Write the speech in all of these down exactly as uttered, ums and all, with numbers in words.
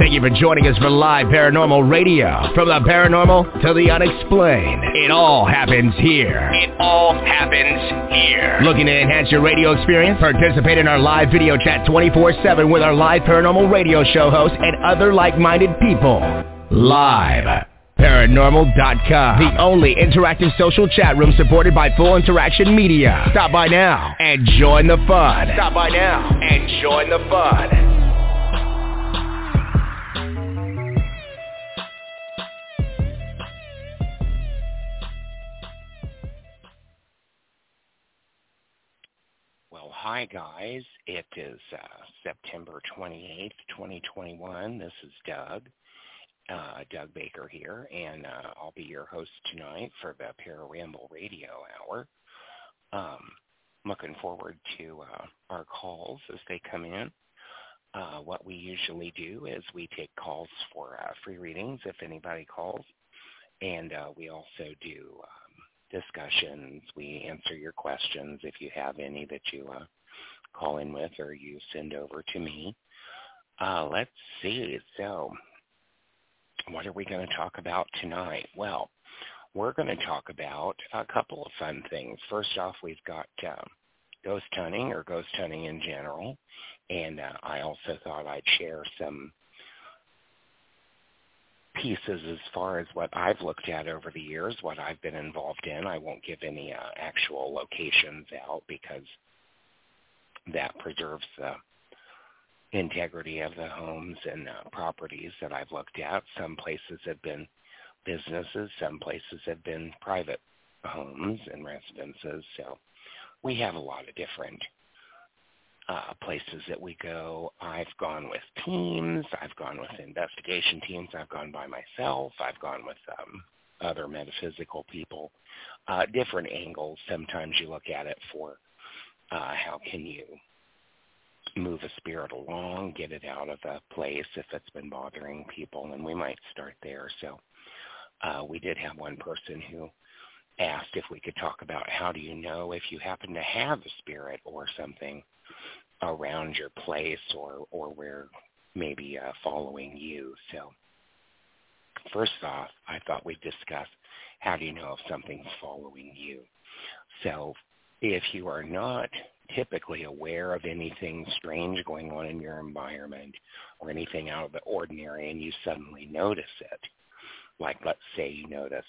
Thank you for joining us for Live Paranormal Radio. From the paranormal to the unexplained, it all happens here. It all happens here. Looking to enhance your radio experience? Participate in our live video chat twenty-four seven with our Live Paranormal Radio show hosts and other like-minded people. Live Paranormal dot com, the only interactive social chat room supported by Full Interaction Media. Stop by now and join the fun. Stop by now and join the fun. Hi guys, it is uh, September twenty-eighth, twenty twenty-one. This is Doug, uh, Doug Baker here, and uh, I'll be your host tonight for the Pararamble Radio Hour. Um, looking forward to uh, our calls as they come in. Uh, what we usually do is we take calls for uh, free readings if anybody calls, and uh, we also do um, discussions. We answer your questions if you have any that you uh, call in with or you send over to me. Uh, let's see. So what are we going to talk about tonight? Well, we're going to talk about a couple of fun things. First off, we've got uh, ghost hunting or ghost hunting in general. And uh, I also thought I'd share some pieces as far as what I've looked at over the years, what I've been involved in. I won't give any uh, actual locations out because that preserves the integrity of the homes and uh, properties that I've looked at. Some places have been businesses, some places have been private homes and residences. So we have a lot of different uh, places that we go. I've gone with teams. I've gone with investigation teams. I've gone by myself. I've gone with um, other metaphysical people. Uh, different angles. Sometimes you look at it for Uh, how can you move a spirit along, get it out of a place if it's been bothering people, and we might start there. So uh, we did have one person who asked if we could talk about how do you know if you happen to have a spirit or something around your place or, or where maybe uh, following you. So first off, I thought we'd discuss how do you know if something's following you. So if you are not typically aware of anything strange going on in your environment or anything out of the ordinary and you suddenly notice it, like let's say you notice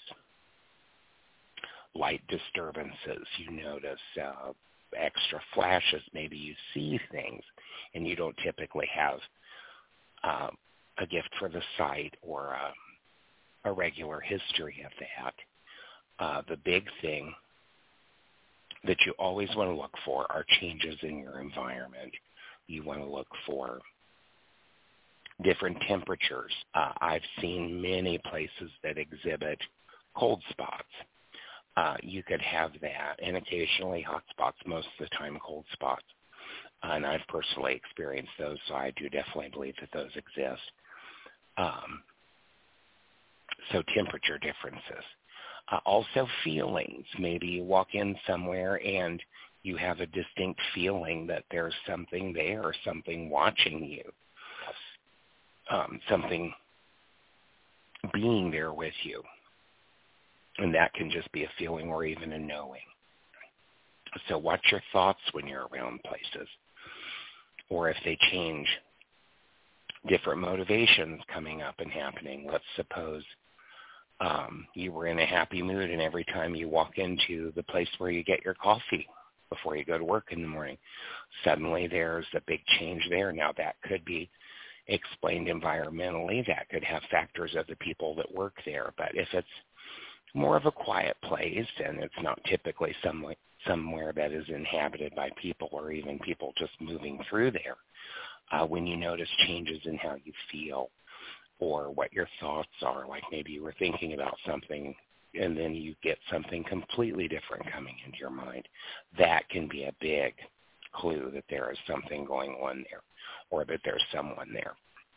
light disturbances, you notice uh, extra flashes, maybe you see things and you don't typically have uh, a gift for the sight or a, a regular history of that, uh, the big thing that you always want to look for are changes in your environment. You want to look for different temperatures. Uh, I've seen many places that exhibit cold spots. Uh, you could have that, and occasionally hot spots, most of the time cold spots. Uh, and I've personally experienced those, so I do definitely believe that those exist. Um, so temperature differences. Uh, also feelings. Maybe you walk in somewhere and you have a distinct feeling that there's something there, something watching you, um, something being there with you. And that can just be a feeling or even a knowing. So watch your thoughts when you're around places, or if they change, different motivations coming up and happening. Let's suppose Um, you were in a happy mood, and every time you walk into the place where you get your coffee before you go to work in the morning, suddenly there's a big change there. Now, that could be explained environmentally. That could have factors of the people that work there. But if it's more of a quiet place and it's not typically somewhere, somewhere that is inhabited by people or even people just moving through there, uh, when you notice changes in how you feel, or what your thoughts are, like maybe you were thinking about something and then you get something completely different coming into your mind, that can be a big clue that there is something going on there or that there's someone there.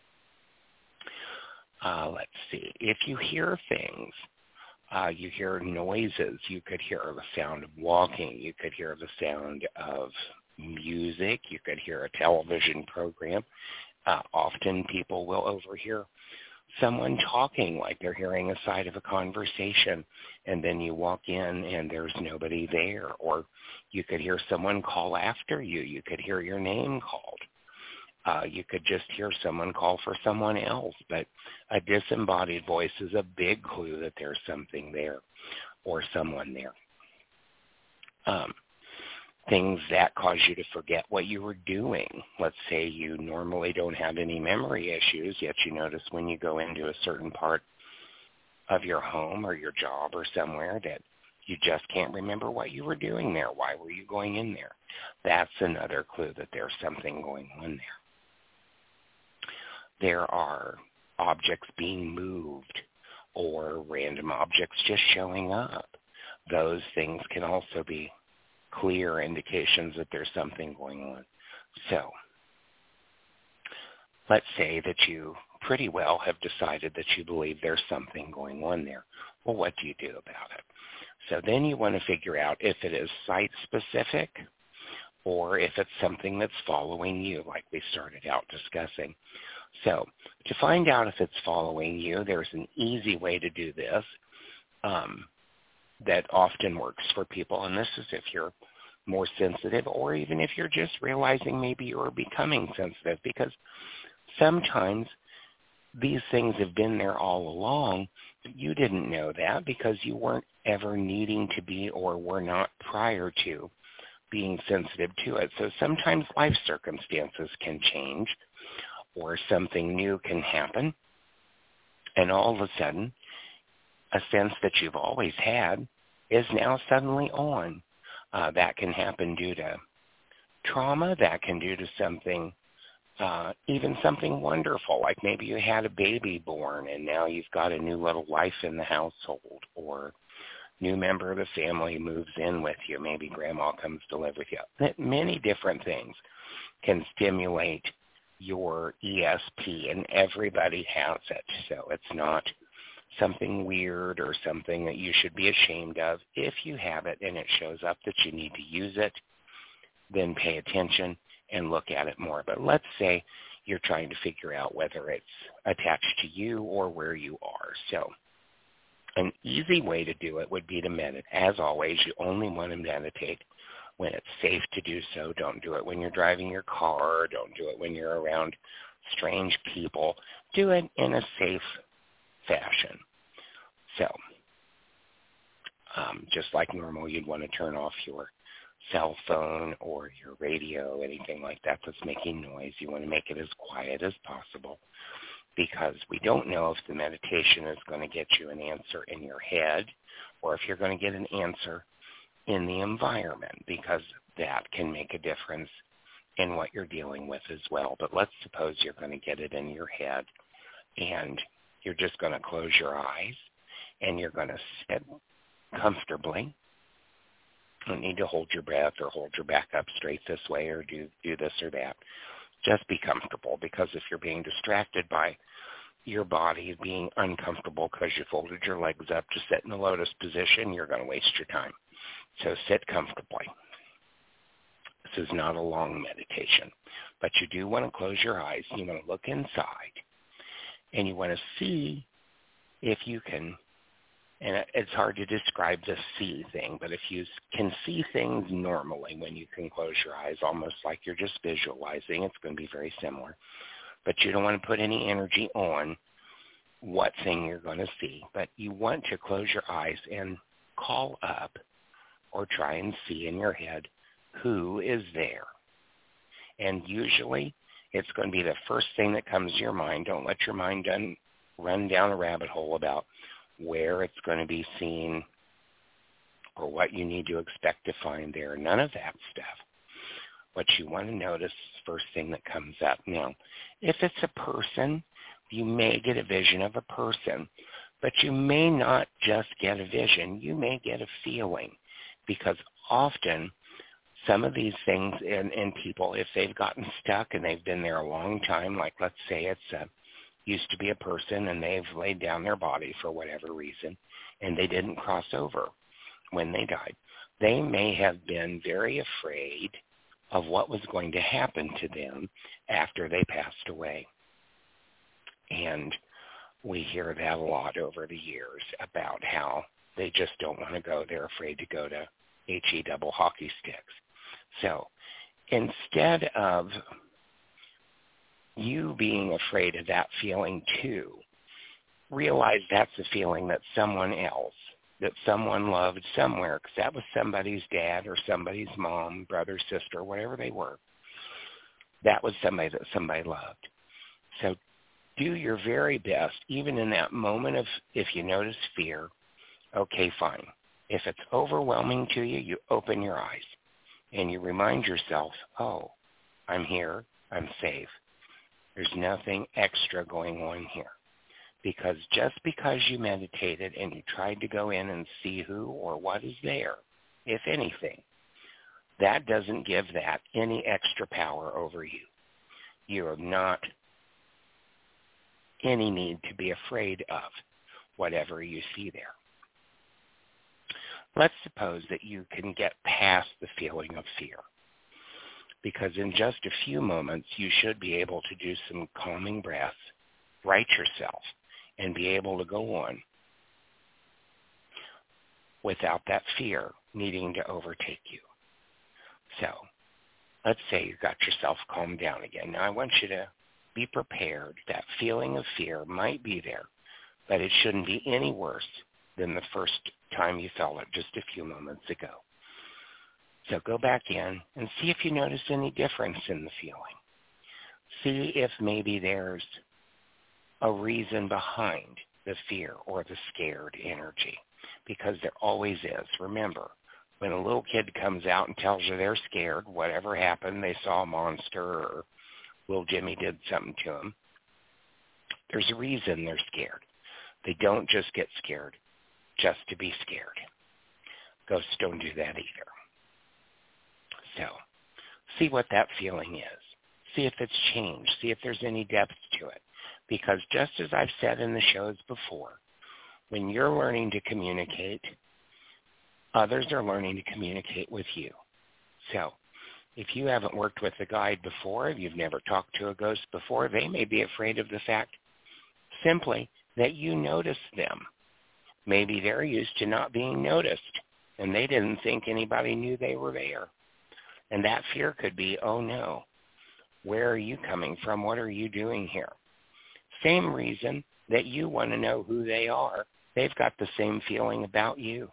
Uh, let's see. If you hear things, uh, you hear noises, you could hear the sound of walking, you could hear the sound of music, you could hear a television program. Uh, often people will overhear someone talking like they're hearing a side of a conversation, and then you walk in and there's nobody there. Or you could hear someone call after you. You could hear your name called. Uh, you could just hear someone call for someone else. But a disembodied voice is a big clue that there's something there or someone there. Um, things that cause you to forget what you were doing. Let's say you normally don't have any memory issues, yet you notice when you go into a certain part of your home or your job or somewhere that you just can't remember what you were doing there. Why were you going in there? That's another clue that there's something going on there. There are objects being moved or random objects just showing up. Those things can also be clear indications that there's something going on. So let's say that you pretty well have decided that you believe there's something going on there. Well, what do you do about it? So then you want to figure out if it is site-specific or if it's something that's following you, like we started out discussing. So to find out if it's following you, there's an easy way to do this. Um, that often works for people, and this is if you're more sensitive or even if you're just realizing maybe you're becoming sensitive, because sometimes these things have been there all along, but you didn't know that because you weren't ever needing to be or were not prior to being sensitive to it. So sometimes life circumstances can change or something new can happen, and all of a sudden a sense that you've always had is now suddenly on. Uh, that can happen due to trauma. That can due to something, uh, even something wonderful, like maybe you had a baby born and now you've got a new little life in the household, or new member of the family moves in with you. Maybe grandma comes to live with you. Many different things can stimulate your E S P, and everybody has it. So it's not something weird or something that you should be ashamed of. If you have it and it shows up that you need to use it, then pay attention and look at it more. But let's say you're trying to figure out whether it's attached to you or where you are. So an easy way to do it would be to meditate. As always, you only want to meditate when it's safe to do so. Don't do it when you're driving your car. Don't do it when you're around strange people. Do it in a safe fashion. So, um, just like normal, you'd want to turn off your cell phone or your radio, anything like that that's making noise. You want to make it as quiet as possible, because we don't know if the meditation is going to get you an answer in your head or if you're going to get an answer in the environment, because that can make a difference in what you're dealing with as well. But let's suppose you're going to get it in your head, and you're just going to close your eyes and you're going to sit comfortably. You don't need to hold your breath or hold your back up straight this way or do, do this or that. Just be comfortable, because if you're being distracted by your body being uncomfortable because you folded your legs up to sit in the lotus position, you're going to waste your time. So sit comfortably. This is not a long meditation, but you do want to close your eyes. You want to look inside, and you want to see if you can, and it's hard to describe the see thing, but if you can see things normally when you can close your eyes, almost like you're just visualizing, it's going to be very similar. But you don't want to put any energy on what thing you're going to see, but you want to close your eyes and call up or try and see in your head who is there. And usually it's going to be the first thing that comes to your mind. Don't let your mind done, run down a rabbit hole about where it's going to be seen or what you need to expect to find there. None of that stuff. What you want to notice is the first thing that comes up. Now, if it's a person, you may get a vision of a person, but you may not just get a vision. You may get a feeling, because often some of these things in, in people, if they've gotten stuck and they've been there a long time, like let's say it's a, used to be a person and they've laid down their body for whatever reason and they didn't cross over when they died, they may have been very afraid of what was going to happen to them after they passed away. And we hear that a lot over the years about how they just don't want to go. They're afraid to go to H E double hockey sticks. So instead of you being afraid of that feeling too, realize that's a feeling that someone else, that someone loved somewhere, because that was somebody's dad or somebody's mom, brother, sister, whatever they were. That was somebody that somebody loved. So do your very best, even in that moment of, if you notice fear, okay, fine. If it's overwhelming to you, you open your eyes and you remind yourself, oh, I'm here, I'm safe. There's nothing extra going on here. Because just because you meditated and you tried to go in and see who or what is there, if anything, that doesn't give that any extra power over you. You have not any need to be afraid of whatever you see there. Let's suppose that you can get past the feeling of fear, because in just a few moments you should be able to do some calming breaths, right yourself, and be able to go on without that fear needing to overtake you. So let's say you got yourself calmed down again. Now I want you to be prepared. That feeling of fear might be there, but it shouldn't be any worse than the first time you felt it just a few moments ago. So go back in and see if you notice any difference in the feeling. See if maybe there's a reason behind the fear or the scared energy, because there always is. Remember, when a little kid comes out and tells you they're scared, whatever happened, they saw a monster or little Jimmy did something to them, there's a reason they're scared. They don't just get scared just to be scared. Ghosts don't do that either. So see what that feeling is. See if it's changed. See if there's any depth to it. Because just as I've said in the shows before, when you're learning to communicate, others are learning to communicate with you. So if you haven't worked with a guide before, if you've never talked to a ghost before, they may be afraid of the fact simply that you notice them. Maybe they're used to not being noticed, and they didn't think anybody knew they were there. And that fear could be, oh no, where are you coming from? What are you doing here? Same reason that you want to know who they are. They've got the same feeling about you.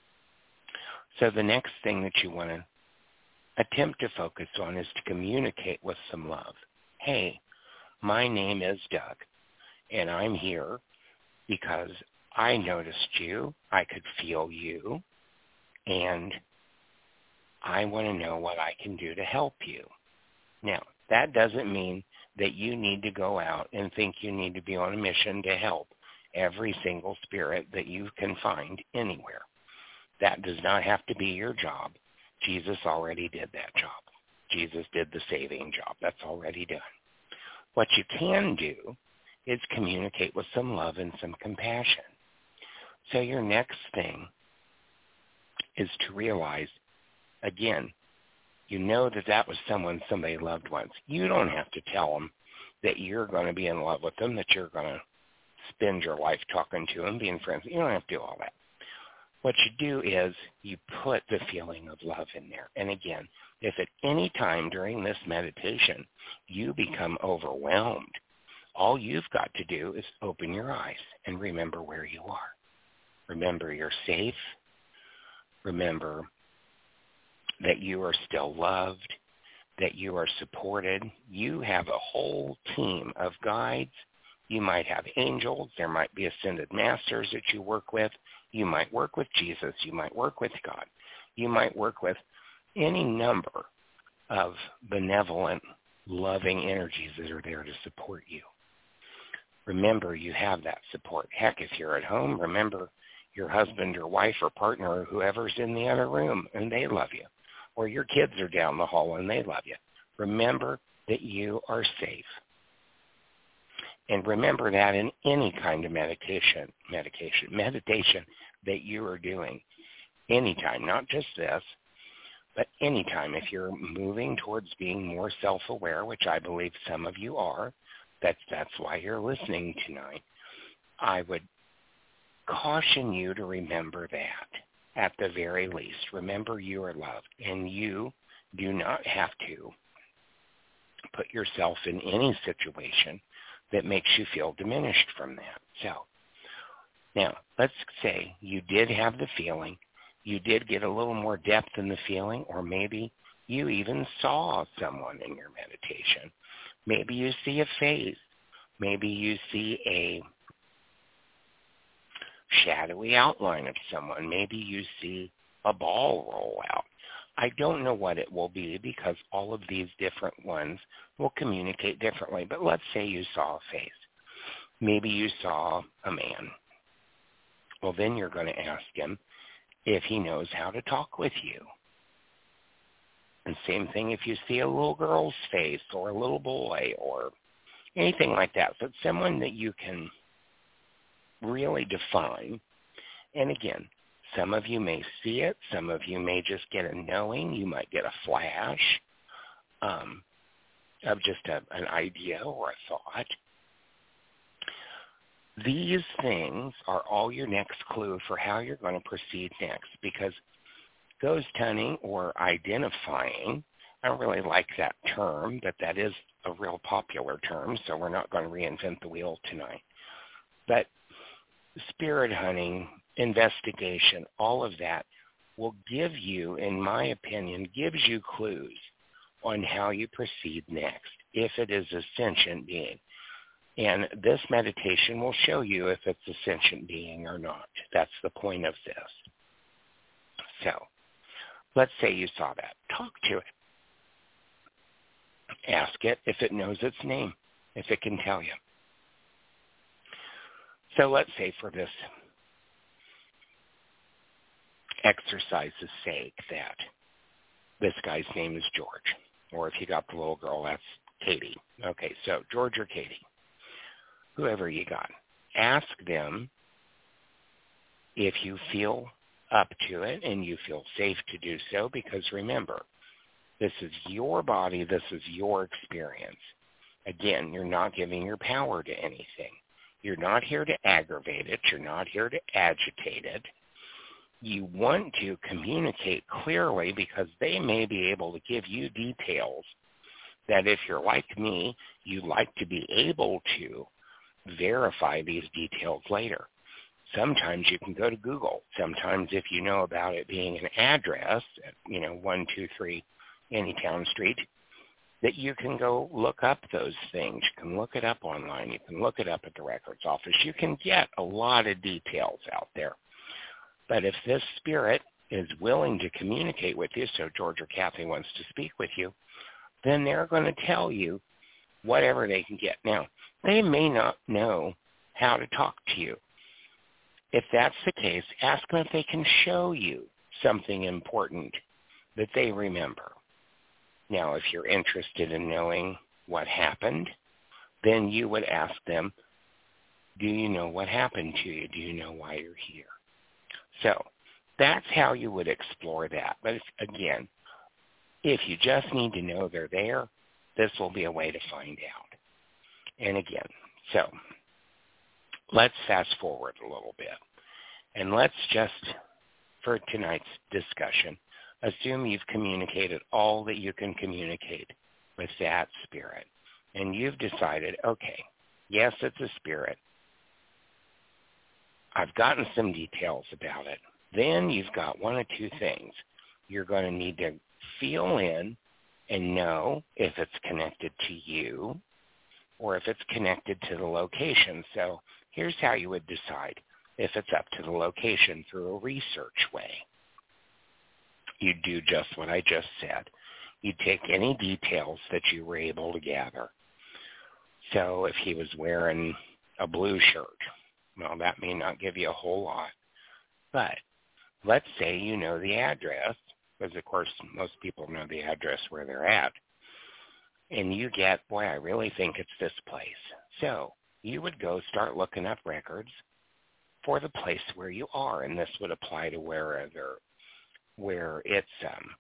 So the next thing that you want to attempt to focus on is to communicate with some love. Hey, my name is Doug, and I'm here because I noticed you, I could feel you, and I want to know what I can do to help you. Now, that doesn't mean that you need to go out and think you need to be on a mission to help every single spirit that you can find anywhere. That does not have to be your job. Jesus already did that job. Jesus did the saving job. That's already done. What you can do is communicate with some love and some compassion. So your next thing is to realize, again, you know that that was someone somebody loved once. You don't have to tell them that you're going to be in love with them, that you're going to spend your life talking to them, being friends. You don't have to do all that. What you do is you put the feeling of love in there. And again, if at any time during this meditation you become overwhelmed, all you've got to do is open your eyes and remember where you are. Remember you're safe. Remember that you are still loved, that you are supported. You have a whole team of guides. You might have angels. There might be ascended masters that you work with. You might work with Jesus. You might work with God. You might work with any number of benevolent, loving energies that are there to support you. Remember, you have that support. Heck, if you're at home, remember your husband or wife or partner or whoever's in the other room, and they love you. Or your kids are down the hall and they love you. Remember that you are safe. And remember that in any kind of meditation, medication, meditation that you are doing, anytime, not just this, But anytime, if you're moving towards being more self-aware, which I believe some of you are, that's, that's why you're listening tonight, I would caution you to remember that at the very least. Remember you are loved, and you do not have to put yourself in any situation that makes you feel diminished from that. So, now, let's say you did have the feeling, you did get a little more depth in the feeling, or maybe you even saw someone in your meditation. Maybe you see a face. Maybe you see a shadowy outline of someone. Maybe you see a ball roll out. I don't know what it will be because all of these different ones will communicate differently. But let's say you saw a face. Maybe you saw a man. Well, then you're going to ask him if he knows how to talk with you. And same thing if you see a little girl's face or a little boy or anything like that. So it's someone that you can really define. And again, some of you may see it. Some of you may just get a knowing. You might get a flash um, of just a, an idea or a thought. These things are all your next clue for how you're going to proceed next, because ghost hunting or identifying, I don't really like that term, but that is a real popular term, so we're not going to reinvent the wheel tonight. But spirit hunting, investigation, all of that will give you, in my opinion, gives you clues on how you proceed next, if it is a sentient being. And this meditation will show you if it's a sentient being or not. That's the point of this. So, let's say you saw that. Talk to it. Ask it if it knows its name, if it can tell you. So let's say for this exercise's sake that this guy's name is George. Or if you got the little girl, that's Katie. Okay, so George or Katie, whoever you got, ask them if you feel up to it and you feel safe to do so, because remember, this is your body, this is your experience. Again, you're not giving your power to anything. You're not here to aggravate it. You're not here to agitate it. You want to communicate clearly because they may be able to give you details that if you're like me, you'd like to be able to verify these details later. Sometimes you can go to Google. Sometimes if you know about it being an address, you know, one two three Anytown Street, that you can go look up those things. You can look it up online. You can look it up at the records office. You can get a lot of details out there. But if this spirit is willing to communicate with you, so George or Kathy wants to speak with you, then they're going to tell you whatever they can get. Now, they may not know how to talk to you. If that's the case, ask them if they can show you something important that they remember. Now, if you're interested in knowing what happened, then you would ask them, do you know what happened to you? Do you know why you're here? So that's how you would explore that. But again, if you just need to know they're there, this will be a way to find out. And again, so let's fast forward a little bit. And let's just, for tonight's discussion, assume you've communicated all that you can communicate with that spirit. And you've decided, okay, yes, it's a spirit. I've gotten some details about it. Then you've got one of two things. You're going to need to feel in and know if it's connected to you or if it's connected to the location. So here's how you would decide if it's up to the location through a research way. You do just what I just said. You take any details that you were able to gather. So if he was wearing a blue shirt, well, that may not give you a whole lot. But let's say you know the address, because of course most people know the address where they're at. And you get, boy, I really think it's this place. So you would go start looking up records for the place where you are. And this would apply to wherever where it's um,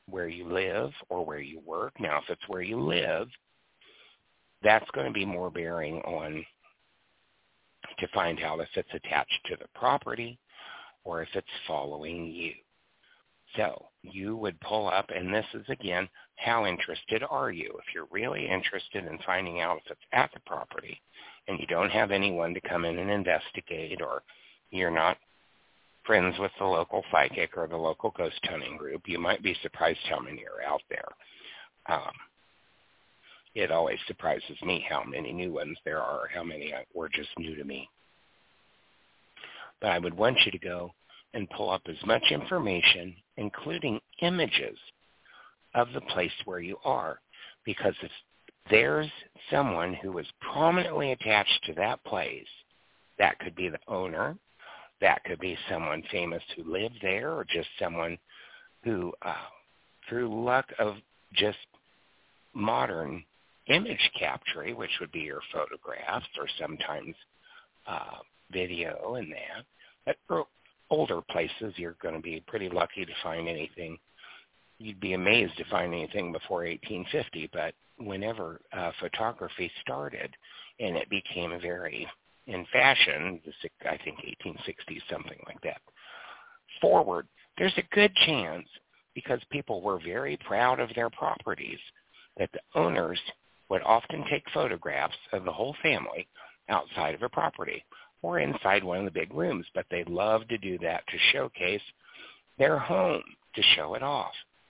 where you live or where you work. Now, if it's where you live, that's going to be more bearing on to find out if it's attached to the property or if it's following you. So you would pull up, and this is, again, how interested are you? If you're really interested in finding out if it's at the property and you don't have anyone to come in and investigate, or you're not friends with the local psychic or the local ghost hunting group, you might be surprised how many are out there. Um, it always surprises me how many new ones there are, how many were just new to me. But I would want you to go and pull up as much information, including images of the place where you are. Because if there's someone who is prominently attached to that place, that could be the owner, that could be someone famous who lived there, or just someone who, uh, through luck of just modern image capture, which would be your photographs or sometimes uh, video and that, but for older places, you're going to be pretty lucky to find anything. You'd be amazed to find anything before eighteen fifty, but whenever uh, photography started and it became very in fashion, I think eighteen sixties, something like that, forward, there's a good chance, because people were very proud of their properties, that the owners would often take photographs of the whole family outside of a property or inside one of the big rooms, but they love to do that to showcase their home, to show it off.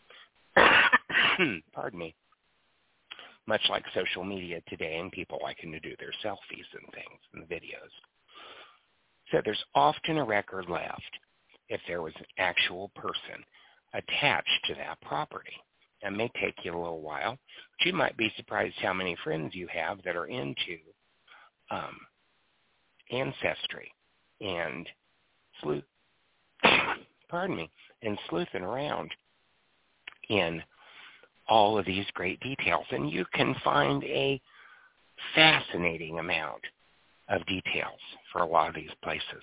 Pardon me. Much like social media today and people liking to do their selfies and things and videos. So there's often a record left if there was an actual person attached to that property. It may take you a little while, but you might be surprised how many friends you have that are into um, ancestry and sleuth, pardon me, and sleuthing around in all of these great details. And you can find a fascinating amount of details for a lot of these places.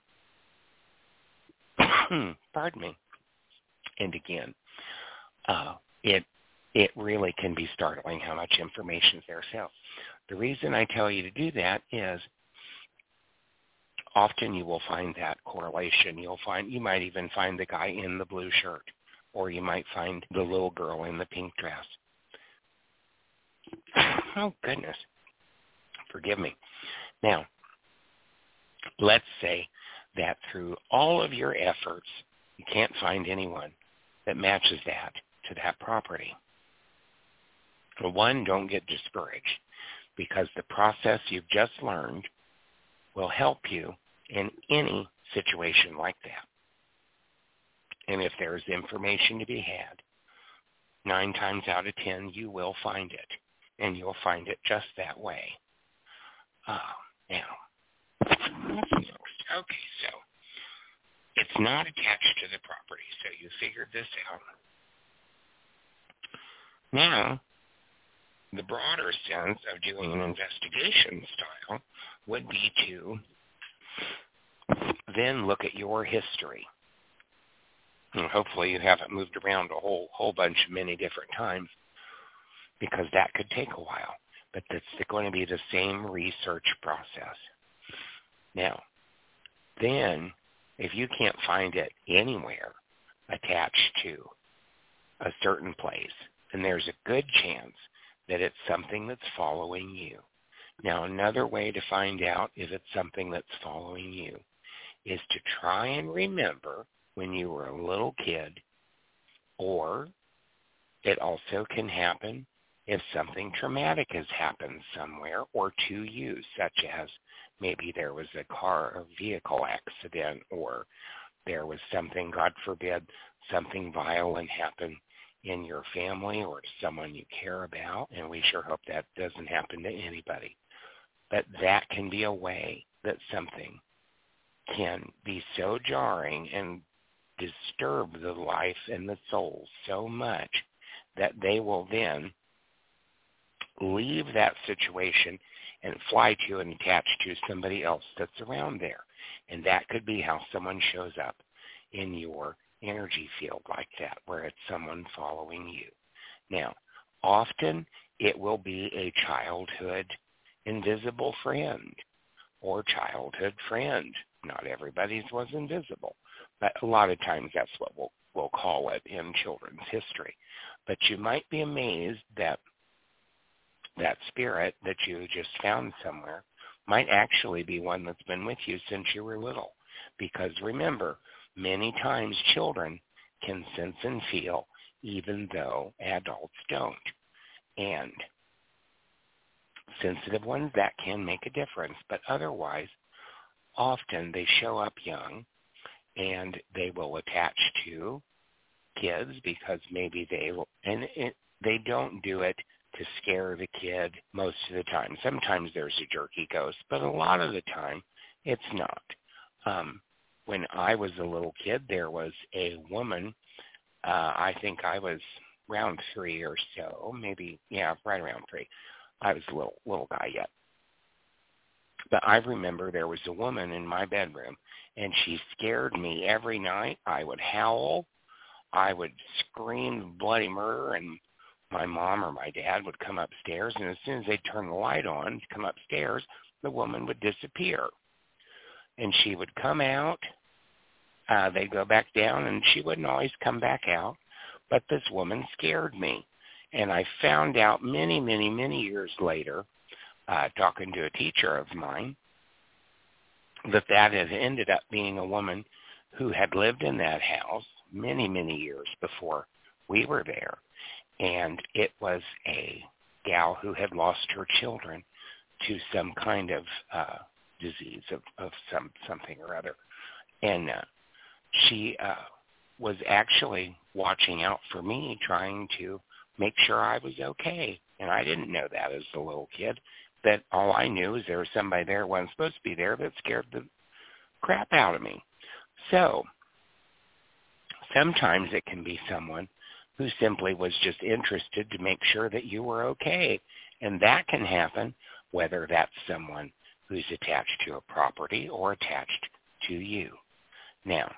Pardon me. And again, uh, it it really can be startling how much information is there. So the reason I tell you to do that is often you will find that correlation. You'll find, you might even find the guy in the blue shirt, or you might find the little girl in the pink dress. Oh, goodness. Forgive me. Now, let's say that through all of your efforts, you can't find anyone that matches that to that property. Well, one, don't get discouraged, because the process you've just learned will help you in any situation like that. And if there's information to be had, nine times out of ten, you will find it, and you'll find it just that way. Uh, now, what's next? Okay, so it's not attached to the property, so you figured this out. Now, the broader sense of doing an investigation style would be to then look at your history. And hopefully you haven't moved around a whole whole bunch many different times, because that could take a while. But it's going to be the same research process. Now, then, if you can't find it anywhere attached to a certain place, then there's a good chance that it's something that's following you. Now, another way to find out if it's something that's following you is to try and remember when you were a little kid, or it also can happen if something traumatic has happened somewhere or to you, such as maybe there was a car or vehicle accident, or there was something, God forbid, something violent happened in your family or to someone you care about, and we sure hope that doesn't happen to anybody. But that can be a way that something can be so jarring and disturb the life and the soul so much that they will then leave that situation and fly to and attach to somebody else that's around there. And that could be how someone shows up in your energy field like that where it's someone following you. Now, often it will be a childhood invisible friend or childhood friend. Not everybody's was invisible, but a lot of times that's what we'll, we'll call it in children's history. But you might be amazed that that spirit that you just found somewhere might actually be one that's been with you since you were little. Because remember, many times children can sense and feel even though adults don't. And sensitive ones, that can make a difference. But otherwise, often they show up young and they will attach to kids because maybe they will, and it, they don't do it to scare the kid most of the time. Sometimes there's a jerky ghost, but a lot of the time it's not. Um, when I was a little kid, there was a woman, uh, I think I was around three or so, maybe, yeah, right around three. I was a little, little guy yet. But I remember there was a woman in my bedroom, and she scared me every night. I would howl. I would scream bloody murder, and my mom or my dad would come upstairs, and as soon as they'd turn the light on to come upstairs, the woman would disappear. And she would come out. Uh, they'd go back down, and she wouldn't always come back out. But this woman scared me. And I found out many, many, many years later, uh, talking to a teacher of mine, that that had ended up being a woman who had lived in that house many, many years before we were there. And it was a gal who had lost her children to some kind of uh, disease of, of some something or other. And uh, she uh, was actually watching out for me, trying to make sure I was okay. And I didn't know that as a little kid. That all I knew is there was somebody there who wasn't supposed to be there that scared the crap out of me. So sometimes it can be someone who simply was just interested to make sure that you were okay. And that can happen whether that's someone who's attached to a property or attached to you. Now,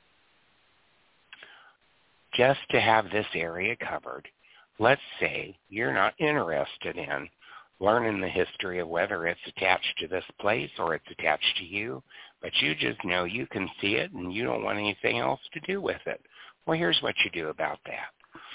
just to have this area covered, let's say you're not interested in learning the history of whether it's attached to this place or it's attached to you, but you just know you can see it and you don't want anything else to do with it. Well, here's what you do about that.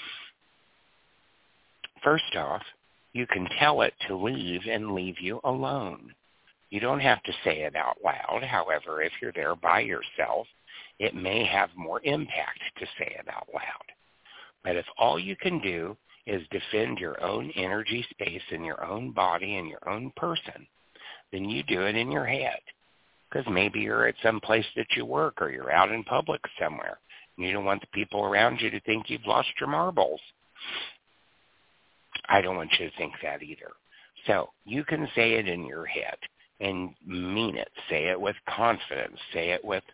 First off, you can tell it to leave and leave you alone. You don't have to say it out loud. However, if you're there by yourself, it may have more impact to say it out loud. But if all you can do is defend your own energy space in your own body and your own person, then you do it in your head. Because maybe you're at some place that you work or you're out in public somewhere, and you don't want the people around you to think you've lost your marbles. I don't want you to think that either. So you can say it in your head and mean it. Say it with confidence. Say it with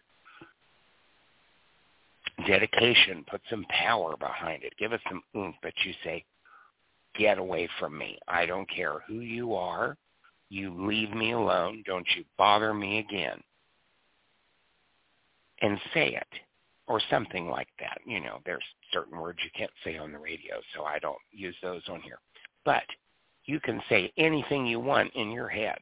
dedication. Put some power behind it. Give it some oomph. But you say, get away from me. I don't care who you are. You leave me alone. Don't you bother me again. And say it. Or something like that. You know, there's certain words you can't say on the radio, so I don't use those on here. But you can say anything you want in your head.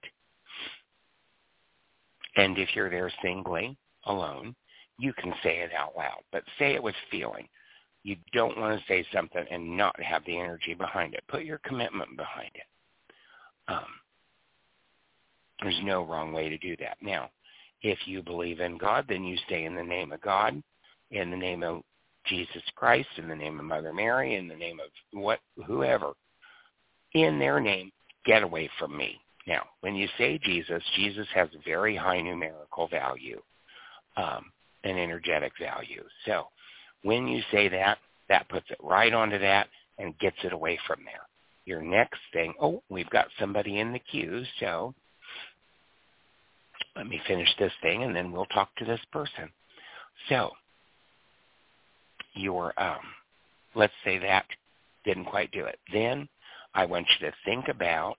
And if you're there singly, alone, you can say it out loud. But say it with feeling. You don't want to say something and not have the energy behind it. Put your commitment behind it. Um, there's no wrong way to do that. Now, if you believe in God, then you say in the name of God, in the name of Jesus Christ, in the name of Mother Mary, in the name of what, whoever, in their name, get away from me. Now, when you say Jesus, Jesus has a very high numerical value, um, an energetic value. So when you say that, that puts it right onto that and gets it away from there. Your next thing, oh, we've got somebody in the queue, so let me finish this thing and then we'll talk to this person. So your, um, let's say that didn't quite do it. Then I want you to think about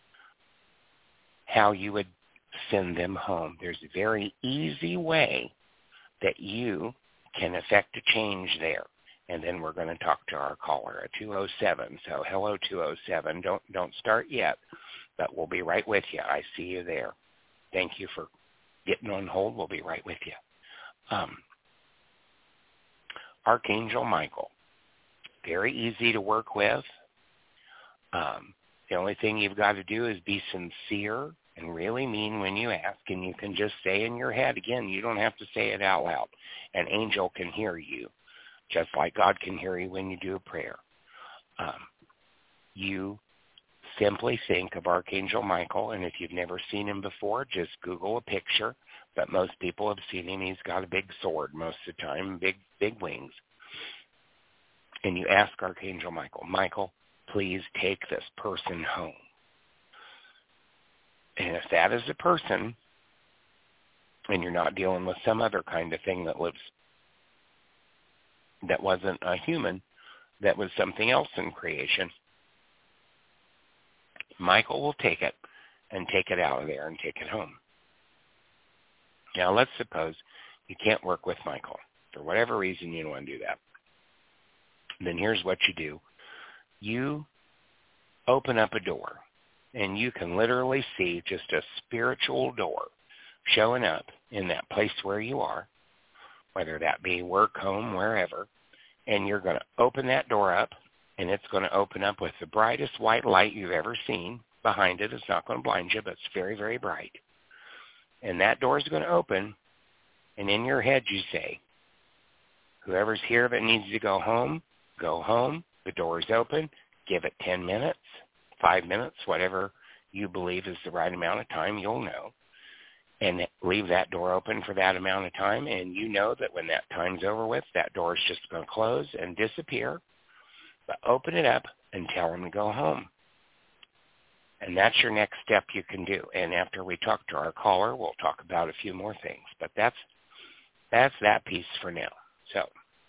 how you would send them home. There's a very easy way that you can affect a change there. And then we're going to talk to our caller at two oh seven. So hello, two oh seven. Don't don't start yet, but we'll be right with you. I see you there. Thank you for getting on hold. We'll be right with you. Um, Archangel Michael, very easy to work with. Um, the only thing you've got to do is be sincere and really mean when you ask, and you can just say in your head, again, you don't have to say it out loud. An angel can hear you, just like God can hear you when you do a prayer. Um, you simply think of Archangel Michael, and if you've never seen him before, just Google a picture. But most people have seen him. He's got a big sword most of the time, big, big wings. And you ask Archangel Michael, Michael, please take this person home. And if that is a person, and you're not dealing with some other kind of thing that lives, that wasn't a human, that was something else in creation, Michael will take it and take it out of there and take it home. Now, let's suppose you can't work with Michael. For whatever reason, you don't want to do that. Then here's what you do. You open up a door, and you can literally see just a spiritual door showing up in that place where you are, whether that be work, home, wherever, and you're going to open that door up, and it's going to open up with the brightest white light you've ever seen behind it. It's not going to blind you, but it's very, very bright. And that door is going to open, and in your head you say, whoever's here that needs to go home, go home. The door is open. Give it ten minutes, five minutes, whatever you believe is the right amount of time, you'll know. And leave that door open for that amount of time, and you know that when that time's over with, that door is just going to close and disappear. But open it up and tell them to go home. And that's your next step you can do. And after we talk to our caller, we'll talk about a few more things. But that's that's that piece for now. So,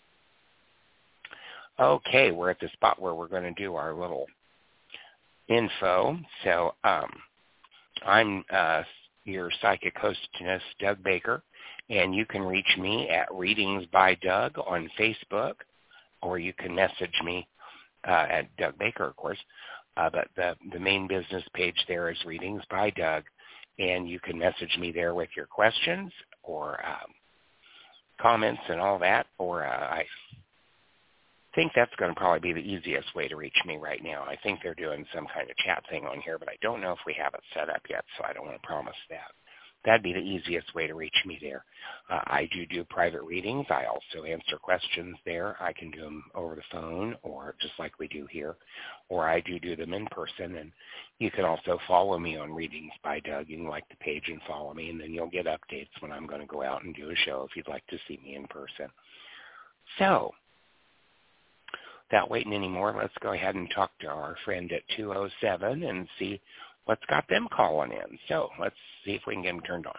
okay, we're at the spot where we're going to do our little info. So um, I'm uh, your psychic hostess, Doug Baker, and you can reach me at Readings by Doug on Facebook, or you can message me uh, at Doug Baker, of course. Uh, but the, the main business page there is Readings by Doug, and you can message me there with your questions or um, comments and all that, or uh, I think that's going to probably be the easiest way to reach me right now. I think they're doing some kind of chat thing on here, but I don't know if we have it set up yet, so I don't want to promise that. That'd be the easiest way to reach me there. Uh, I do do private readings. I also answer questions there. I can do them over the phone or just like we do here, or I do do them in person. And you can also follow me on Readings by Doug. You can like the page and follow me, and then you'll get updates when I'm going to go out and do a show if you'd like to see me in person. So, without waiting anymore, let's go ahead and talk to our friend at two oh seven and see what's got them calling in. So let's see if we can get them turned on.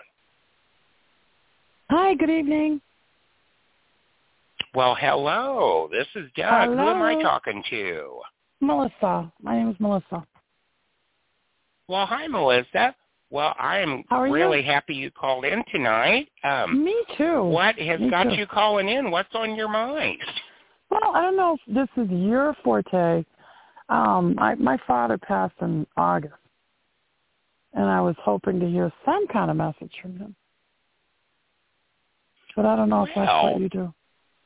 Hi, good evening. Well, hello. This is Doug. Hello. Who am I talking to? Melissa. My name is Melissa. Well, hi, Melissa. Well, I am How are really you? happy you called in tonight. Um, Me too. What has Me got too. you calling in? What's on your mind? Well, I don't know if this is your forte. Um, I, my father passed in August, and I was hoping to hear some kind of message from him. But I don't know if that's Well, what you do.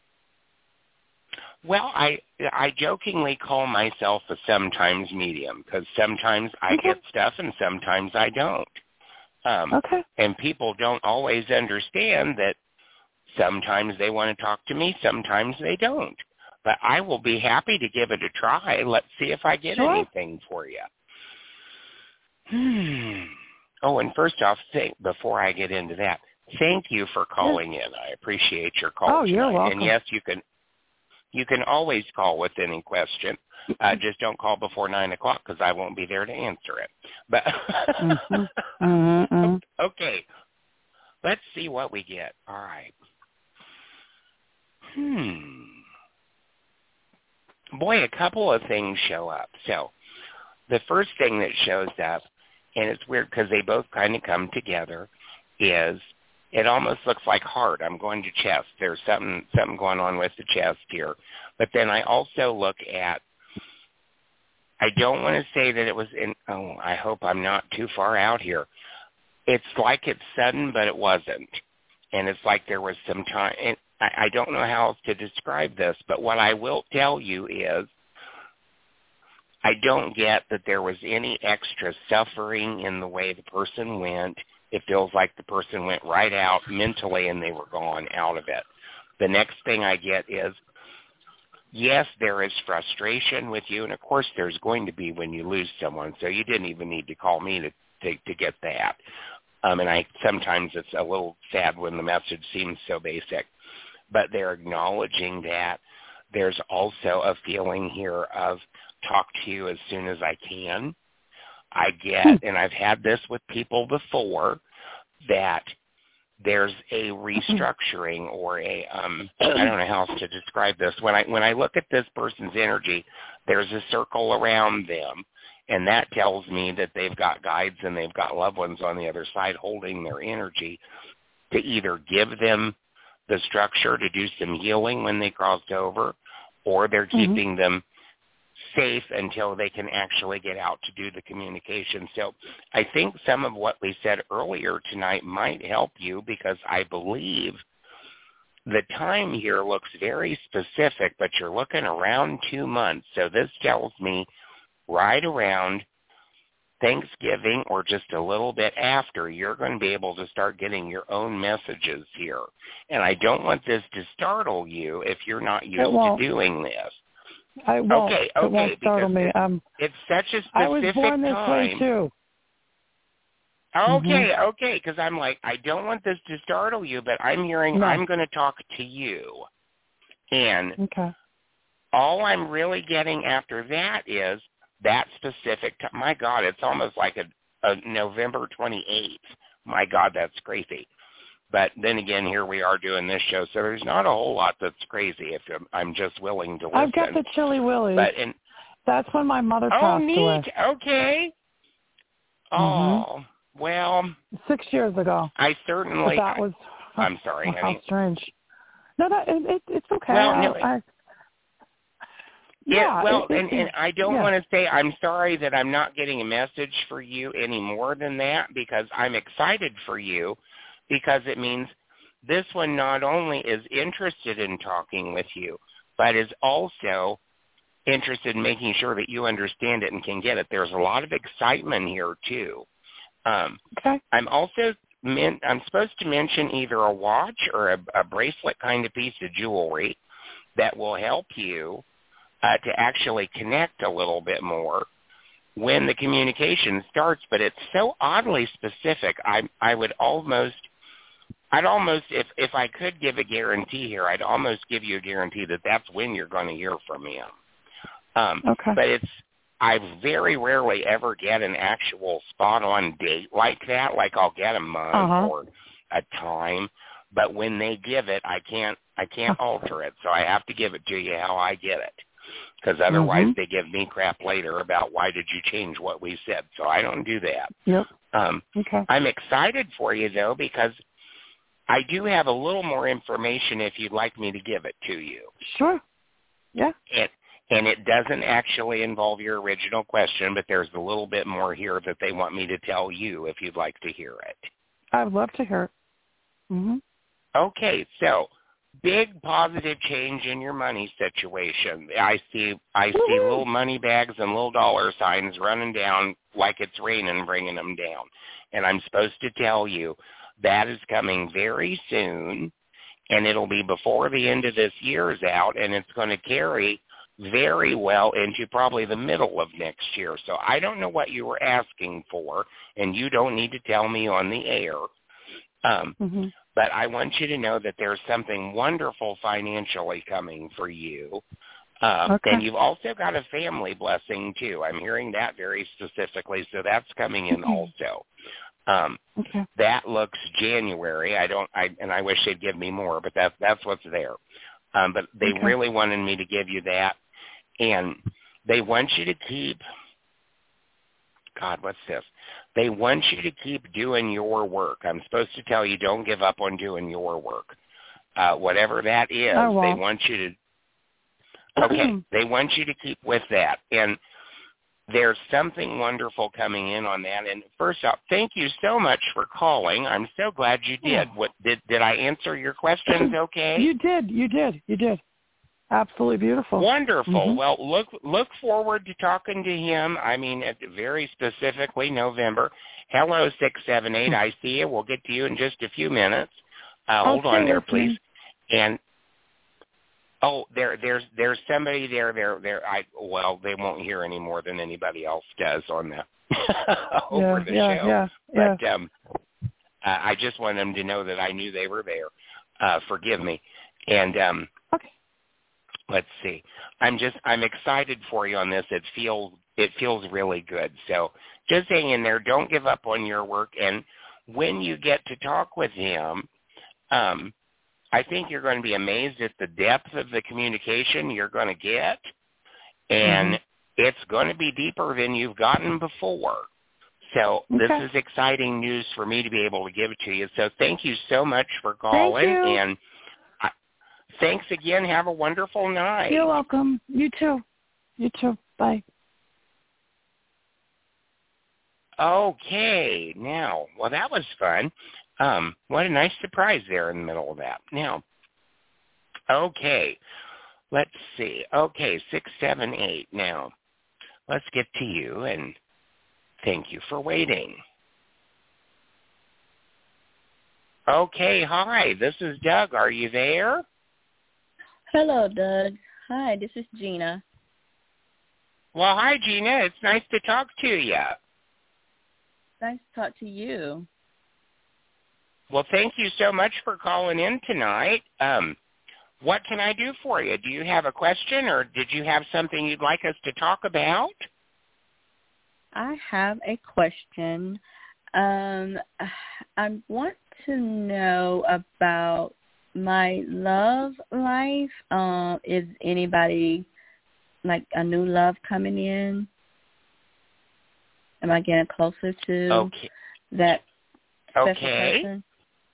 Well, I I jokingly call myself a sometimes medium because sometimes I Okay. get stuff and sometimes I don't. Um, Okay. And people don't always understand that sometimes they want to talk to me, sometimes they don't. But I will be happy to give it a try. Let's see if I get Sure. anything for you. Hmm. Oh, and first off, thank, before I get into that, thank you for calling in. I appreciate your call Oh, you're tonight. welcome. And yes, you can you can always call with any question. Uh, just don't call before nine o'clock because I won't be there to answer it. But mm-hmm. Mm-hmm. Okay, let's see what we get. All right. Hmm. Boy, a couple of things show up. So the first thing that shows up, and it's weird because they both kind of come together, is It almost looks like heart. I'm going to chest. There's something something going on with the chest here. But then I also look at, I don't want to say that it was in, oh, I hope I'm not too far out here. It's like it's sudden, but it wasn't. And it's like there was some time. And I, I don't know how else to describe this, but what I will tell you is I don't get that there was any extra suffering in the way the person went. It feels like the person went right out mentally and they were gone out of it. The next thing I get is, yes, there is frustration with you, and of course there's going to be when you lose someone, so you didn't even need to call me to to, to get that. Um, and I sometimes it's a little sad when the message seems so basic, but they're acknowledging that. There's also a feeling here of talk to you as soon as I can. I get, and I've had this with people before, that there's a restructuring or a, um, I don't know how else to describe this. When I when I look at this person's energy, there's a circle around them, and that tells me that they've got guides and they've got loved ones on the other side holding their energy to either give them the structure to do some healing when they crossed over, or they're keeping mm-hmm. them safe until they can actually get out to do the communication. So I think some of what we said earlier tonight might help you, because I believe the time here looks very specific, but you're looking around two months. So this tells me right around Thanksgiving or just a little bit after, you're going to be able to start getting your own messages here. And I don't want this to startle you if you're not used to doing this. I won't. Okay, okay, it won't startle me. It's, um, it's such a specific I was born this time. way too. Okay, mm-hmm. okay, because I'm like, I don't want this to startle you, but I'm hearing no. I'm going to talk to you. And okay. all I'm really getting after that is that specific time. My God, it's almost like a, a November twenty-eighth. My God, that's crazy. But then again, here we are doing this show, so there's not a whole lot that's crazy if I'm just willing to listen. I've got the Chilly Willies. But in, That's when my mother oh, passed neat. away. Okay. Oh, mm-hmm. well. Six years ago. I certainly. But that was. I, I'm sorry, oh, honey. How strange. No, that it, it, it's okay. Well, I, no, I, yeah, yeah, well, it, it, and, and I don't yeah. want to say I'm sorry that I'm not getting a message for you any more than that, because I'm excited for you, because it means this one not only is interested in talking with you, but is also interested in making sure that you understand it and can get it. There's a lot of excitement here, too. Um, okay. I'm also men- I'm supposed to mention either a watch or a, a bracelet kind of piece of jewelry that will help you uh, to actually connect a little bit more when the communication starts. But it's so oddly specific. I I would almost I'd almost, if, if I could give a guarantee here, I'd almost give you a guarantee that that's when you're going to hear from him. Um, okay. But it's, I very rarely ever get an actual spot-on date like that. Like I'll get a month uh-huh. or a time, but when they give it, I can't, I can't alter it. So I have to give it to you how I get it, because otherwise mm-hmm. they give me crap later about why did you change what we said. So I don't do that. Yep. Um, okay. I'm excited for you though, because I do have a little more information if you'd like me to give it to you. Sure. Yeah. And, and it doesn't actually involve your original question, but there's a little bit more here that they want me to tell you if you'd like to hear it. I would love to hear it. Mm-hmm. Okay, so big positive change in your money situation. I see I see Woo-hoo. little money bags and little dollar signs running down like it's raining, bringing them down. And I'm supposed to tell you that is coming very soon, and it'll be before the end of this year is out, and it's going to carry very well into probably the middle of next year. So I don't know what you were asking for, and you don't need to tell me on the air. Um, mm-hmm. But I want you to know that there's something wonderful financially coming for you. Um, okay. And you've also got a family blessing, too. I'm hearing that very specifically, so that's coming in also. Um, okay. That looks January. I don't, I, and I wish they'd give me more, but that's that's what's there. Um, but they okay. really wanted me to give you that, and they want you to keep God, what's this? They want you to keep doing your work. I'm supposed to tell you don't give up on doing your work. Uh, whatever that is, they want you to, okay, they want you to keep with that. And there's something wonderful coming in on that. And first off, thank you so much for calling. I'm so glad you did. What did did I answer your questions okay? You did. You did. You did. Absolutely beautiful. Wonderful. Mm-hmm. Well, look look forward to talking to him. I mean, at very specifically November. Hello, six seven eight. I see you. We'll get to you in just a few minutes. Uh, hold okay, on there, listening. please. And oh, there, there's, there's somebody there. There, there. I well, they won't hear any more than anybody else does on the over yeah, the yeah, show. Yeah, yeah. But um, uh, I just want them to know that I knew they were there. Uh, forgive me. And um, okay. Let's see. I'm just, I'm excited for you on this. It feels, it feels really good. So just hang in there. Don't give up on your work. And when you get to talk with him, um, I think you're going to be amazed at the depth of the communication you're going to get, and mm-hmm. it's going to be deeper than you've gotten before. So okay. this is exciting news for me to be able to give it to you. So thank you so much for calling, thank you. and I, thanks again. Have a wonderful night. You're welcome. You too. You too. Bye. Okay. Now, well, that was fun. Um, what a nice surprise there in the middle of that. Now, okay, let's see. Okay, six, seven, eight. Now, let's get to you, and thank you for waiting. Okay, hi, this is Doug. Are you there? Hello, Doug. Hi, this is Gina. Well, hi, Gina. It's nice to talk to you. Nice to talk to you. Well, thank you so much for calling in tonight. Um, what can I do for you? Do you have a question, or did you have something you'd like us to talk about? I have a question. Um, I want to know about my love life. Uh, is anybody, like a new love coming in? Am I getting closer to okay. that special okay. person?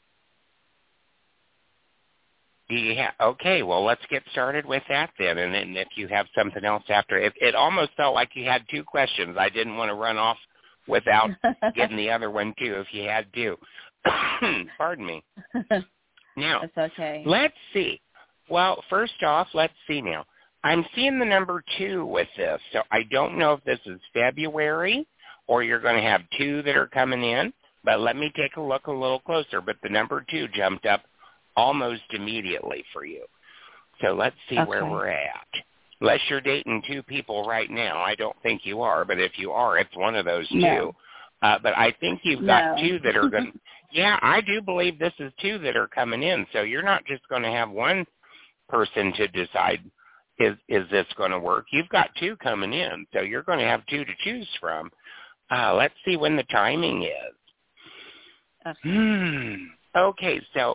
Do you have, okay, well, let's get started with that then. And then if you have something else after, it, it almost felt like you had two questions. I didn't want to run off without getting the other one, too, if you had to. Pardon me. Now, that's okay. Let's see. Well, first off, let's see now. I'm seeing the number two with this, so I don't know if this is February or you're going to have two that are coming in, but let me take a look a little closer. But the number two jumped up almost immediately for you. So let's see okay. where we're at. Unless you're dating two people right now. I don't think you are, but if you are, it's one of those two. No. Uh, but I think you've got no. two that are going to, yeah, I do believe this is two that are coming in. So you're not just going to have one person to decide, is, is this going to work? You've got two coming in, so you're going to have two to choose from. Uh, let's see when the timing is. Okay. Hmm. Okay, so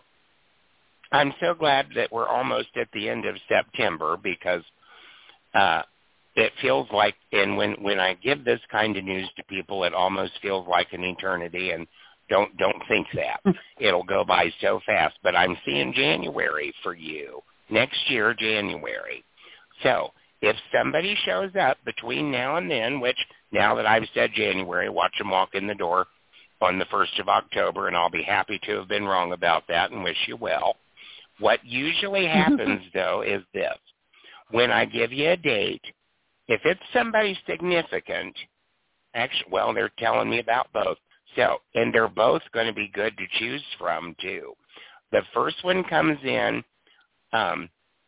I'm so glad that we're almost at the end of September because uh, it feels like, and when, when I give this kind of news to people, it almost feels like an eternity, and don't don't think that. It'll go by so fast. But I'm seeing January for you, next year, January. So if somebody shows up between now and then, which now that I've said January, watch them walk in the door on the first of October, and I'll be happy to have been wrong about that and wish you well. What usually happens, though, is this. When I give you a date, if it's somebody significant, actually, well, they're telling me about both. So, and they're both going to be good to choose from, too. The first one comes in um,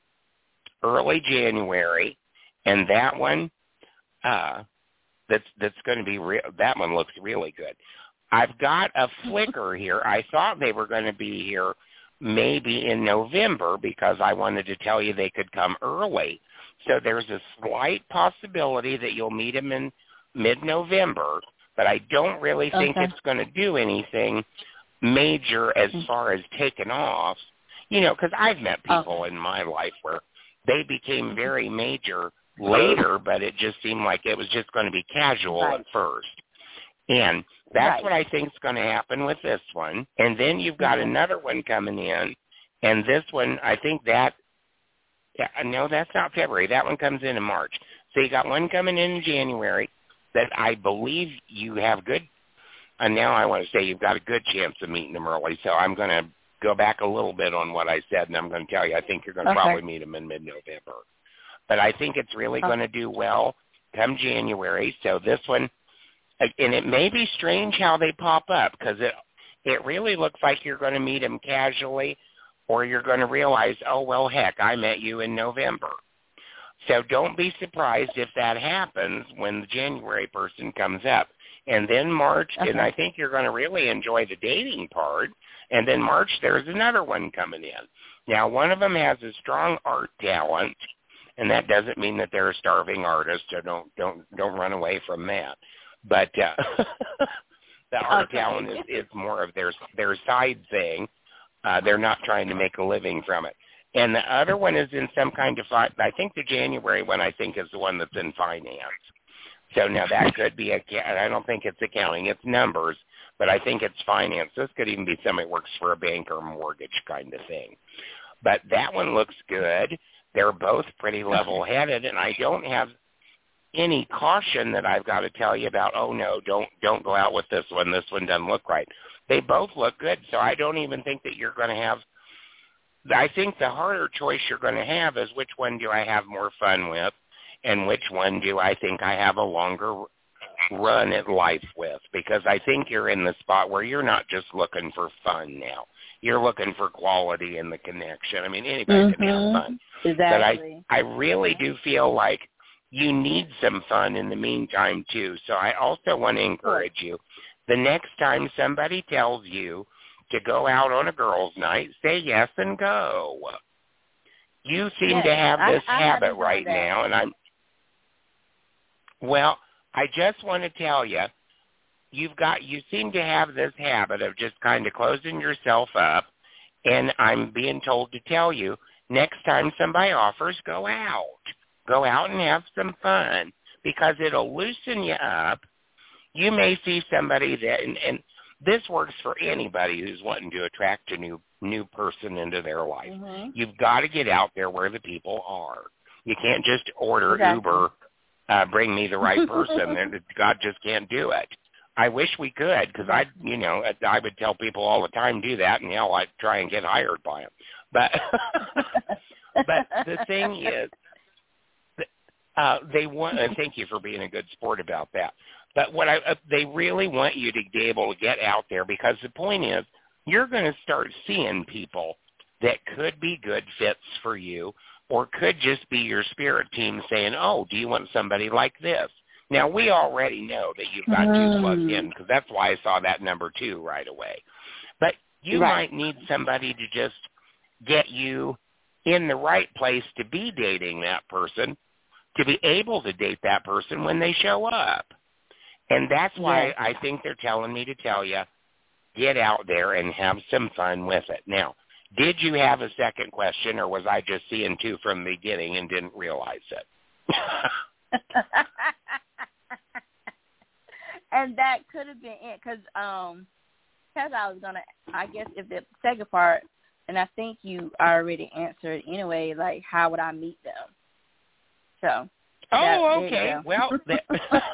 early January, and that one, uh, that's that's going to be real. That one looks really good. I've got a flicker here. I thought they were going to be here maybe in November because I wanted to tell you they could come early. So there's a slight possibility that you'll meet them in mid-November, but I don't really think okay. it's going to do anything major as far as taking off. You know, because I've met people okay. in my life where they became very major later, but it just seemed like it was just going to be casual right. at first. And that's Right. what I think is going to happen with this one. And then you've got Mhm. another one coming in, and this one, I think that, yeah, no, that's not February. That one comes in in March. So you got one coming in in January that I believe you have good, and now I want to say you've got a good chance of meeting them early. So I'm going to go back a little bit on what I said, and I'm going to tell you I think you're going to Okay. probably meet them in mid-November. But I think it's really Okay. going to do well come January. So this one, and it may be strange how they pop up because it it really looks like you're going to meet them casually, or you're going to realize, oh, well, heck, I met you in November. So don't be surprised if that happens when the January person comes up. And then March, Okay. and I think you're going to really enjoy the dating part. And then March, there's another one coming in. Now, one of them has a strong art talent, and that doesn't mean that they're a starving artist, so don't don't don't run away from that. But uh, the art Okay. talent is, is more of their their side thing. Uh, they're not trying to make a living from it. And the other one is in some kind of, fi- I think the January one, I think, is the one that's in finance. So now that could be, a, I don't think it's accounting, it's numbers, but I think it's finance. This could even be somebody who works for a bank or mortgage kind of thing. But that one looks good. They're both pretty level-headed, and I don't have any caution that I've got to tell you about, oh, no, don't don't go out with this one. This one doesn't look right. They both look good, so I don't even think that you're going to have, I think the harder choice you're going to have is which one do I have more fun with and which one do I think I have a longer run at life with, because I think you're in the spot where you're not just looking for fun now. You're looking for quality in the connection. I mean, anybody Mhm. can have fun. Exactly. But I, I really do feel like you need some fun in the meantime, too. So I also want to encourage you, the next time somebody tells you to go out on a girls' night, say yes and go. You seem Yes, to have I- this I habit haven't done right that. now, and I'm, well, I just want to tell you, you've got, you seem to have this habit of just kind of closing yourself up, and I'm being told to tell you, next time somebody offers, go out. Go out and have some fun, because it'll loosen you up. You may see somebody that, and, and this works for anybody who's wanting to attract a new new person into their life. Mhm. You've got to get out there where the people are. You can't just order Exactly. Uber, uh, bring me the right person. God just can't do it. I wish we could, because I, you know, I would tell people all the time do that, and hell, I'd try and get hired by them. But but the thing is, uh, they want, and thank you for being a good sport about that. But what I, uh, they really want you to be able to get out there, because the point is, you're going to start seeing people that could be good fits for you, or could just be your spirit team saying, oh, do you want somebody like this? Now, we already know that you've got Mm. two plugged in, because that's why I saw that number two right away. But you Right. might need somebody to just get you in the right place to be dating that person, to be able to date that person when they show up. And that's why Yes. I think they're telling me to tell you, get out there and have some fun with it. Now, did you have a second question, or was I just seeing two from the beginning and didn't realize it? And that could have been it, because um, because I was gonna, I guess if the second part, and I think you already answered anyway, like how would I meet them? So. Oh, that, okay. Well, that,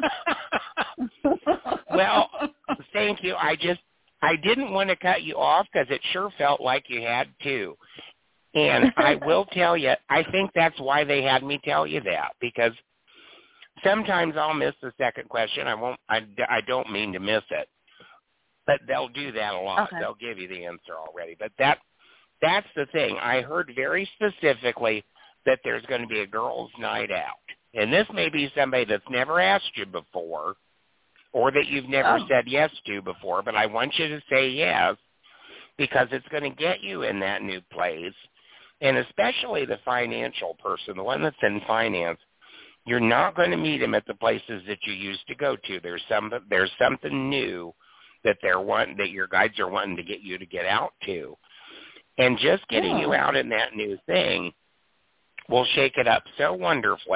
well, thank you. I just, I didn't want to cut you off because it sure felt like you had to. And I will tell you, I think that's why they had me tell you that, because sometimes I'll miss the second question. I won't, I, I don't mean to miss it, but they'll do that a lot. Okay. They'll give you the answer already. But that, that's the thing. I heard very specifically that there's going to be a girls' night out. And this may be somebody that's never asked you before, or that you've never Oh. said yes to before, but I want you to say yes, because it's going to get you in that new place. And especially the financial person, the one that's in finance, you're not going to meet them at the places that you used to go to. There's some, there's something new that they're wanting, that your guides are wanting to get you to get out to. And just getting Oh. you out in that new thing will shake it up so wonderfully.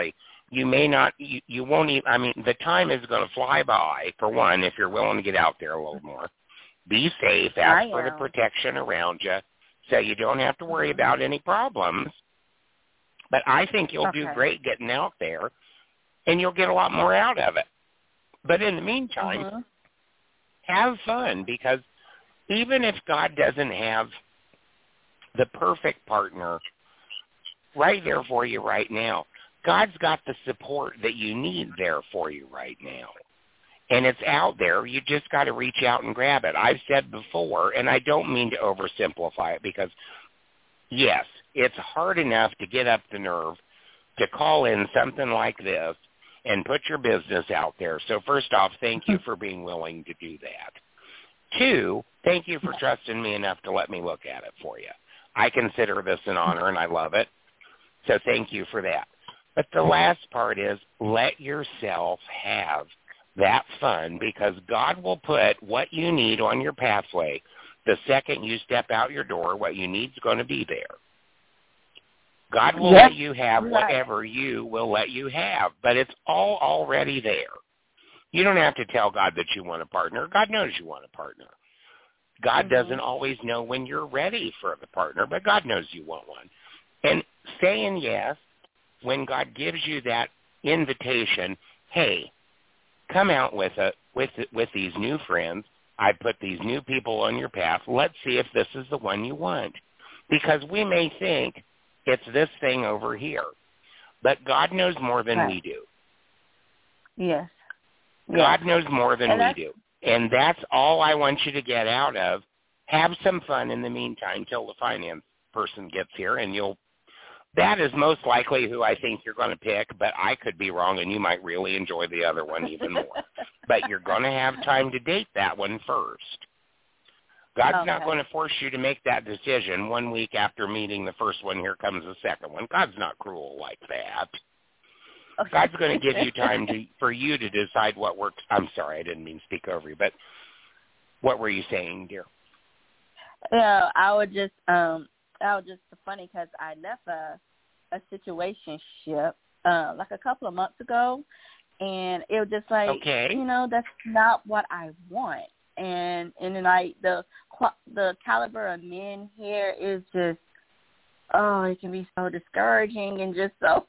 you may not, you, you won't even, I mean, the time is going to fly by, for one, if you're willing to get out there a little more. Be safe, ask for the protection around you, so you don't have to worry about any problems. But I think you'll okay. do great getting out there, and you'll get a lot more out of it. But in the meantime, mm-hmm. have fun, because even if God doesn't have the perfect partner right there for you right now, God's got the support that you need there for you right now. And it's out there. You just got to reach out and grab it. I've said before, and I don't mean to oversimplify it, because, yes, it's hard enough to get up the nerve to call in something like this and put your business out there. So first off, thank you for being willing to do that. Two, thank you for trusting me enough to let me look at it for you. I consider this an honor, and I love it. So thank you for that. But the last part is let yourself have that fun, because God will put what you need on your pathway the second you step out your door. What you need is going to be there. God will yep. let you have whatever you will let you have, but it's all already there. You don't have to tell God that you want a partner. God knows you want a partner. God mm-hmm. doesn't always know when you're ready for the partner, but God knows you want one. And saying yes, when God gives you that invitation, hey, come out with a, with with these new friends. I put these new people on your path. Let's see if this is the one you want. Because we may think it's this thing over here, but God knows more than right. we do. Yes. God yes. knows more than we do. And that's all I want you to get out of. Have some fun in the meantime till the finance person gets here, and you'll that is most likely who I think you're going to pick, but I could be wrong, and you might really enjoy the other one even more. But you're going to have time to date that one first. God's okay. not going to force you to make that decision one week after meeting the first one. Here comes the second one. God's not cruel like that. Okay. God's going to give you time to for you to decide what works. I'm sorry, I didn't mean to speak over you, but what were you saying, dear? Yeah, I would just um. That was just funny because I left a a situationship uh, like a couple of months ago, and it was just like, okay. you know, that's not what I want. And and then like the the caliber of men here is just, oh, it can be so discouraging and just so.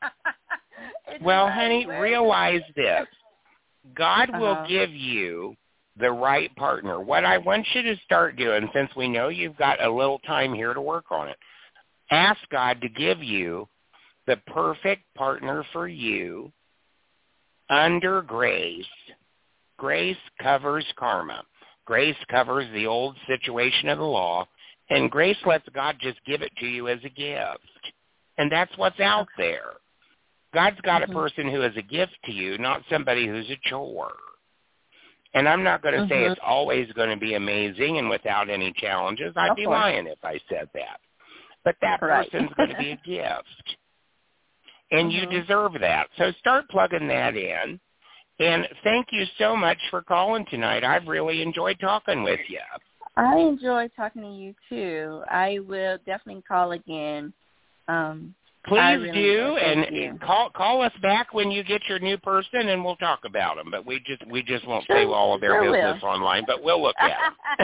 Well, like, honey, realize this: God uh-huh. will give you the right partner. What I want you to start doing, since we know you've got a little time here to work on it, ask God to give you the perfect partner for you under grace. Grace covers karma. Grace covers the old situation of the law, and grace lets God just give it to you as a gift. And that's what's out there. God's got mm-hmm. a person who is a gift to you, not somebody who's a chore. And I'm not going to mm-hmm. say it's always going to be amazing and without any challenges. I'd of be course. lying if I said that. But that right. person's going to be a gift. And mm-hmm. you deserve that. So start plugging that in. And thank you so much for calling tonight. I've really enjoyed talking with you. I enjoyed talking to you, too. I will definitely call again. Um Please really do, and you. call call us back when you get your new person, and we'll talk about them. But we just we just won't sure, say all of their sure business will. online, but we'll look at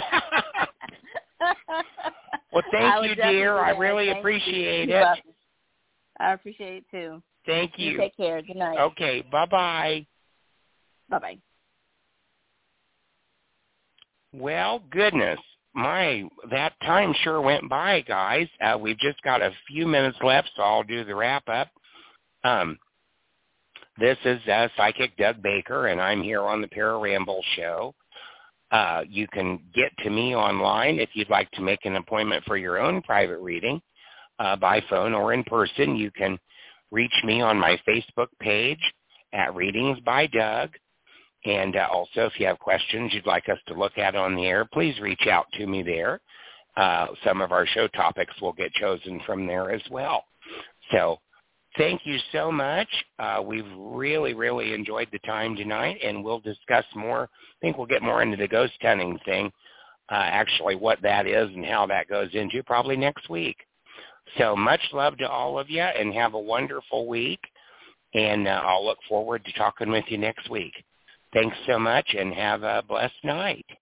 them. Well, thank you, dear. I really thank appreciate you. it. I appreciate it, too. Thank you. You take care. Good night. Okay, bye-bye. Bye-bye. Well, goodness. My, that time sure went by, guys. Uh, we've just got a few minutes left, so I'll do the wrap-up. Um, this is uh, Psychic Doug Baker, and I'm here on the Pararamble Show. Uh, you can get to me online if you'd like to make an appointment for your own private reading uh, by phone or in person. You can reach me on my Facebook page at Readings by Doug. And uh, also, if you have questions you'd like us to look at on the air, please reach out to me there. Uh, some of our show topics will get chosen from there as well. So thank you so much. Uh, we've really, really enjoyed the time tonight, and we'll discuss more. I think we'll get more into the ghost hunting thing, uh, actually what that is and how that goes into probably next week. So much love to all of you, and have a wonderful week. And uh, I'll look forward to talking with you next week. Thanks so much, and have a blessed night.